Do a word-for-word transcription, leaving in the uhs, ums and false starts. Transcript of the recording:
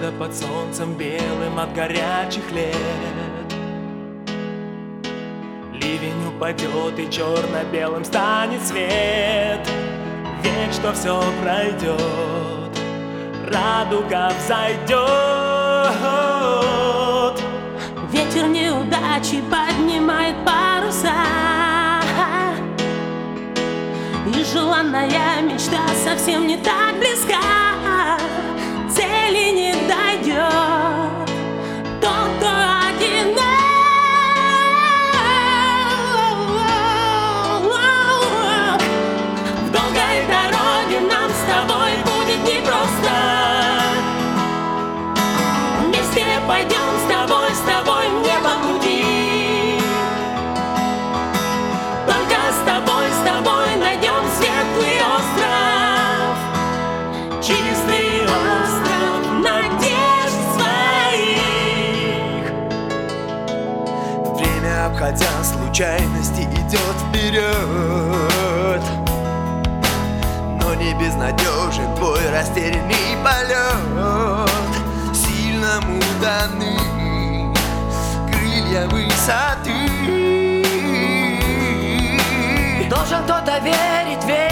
Где-то под солнцем белым от горячих лет ливень упадет и черно-белым станет свет. Верь, что все пройдет, радуга взойдет. Ветер неудачи поднимает паруса, и желанная мечта совсем не так близка. Цели не дойдет тот, кто одинок. В долгой дороге нам с тобой будет непросто. Вместе пойдем с тобой, с тобой мне по пути. Только с тобой, с тобой найдем светлый остров, чистый остров надежд своих. Время, обходя случайности, идет вперед, но не безнадежен бой, растерянный полет. Сильному даны крылья высоты. Должен кто-то верить, верить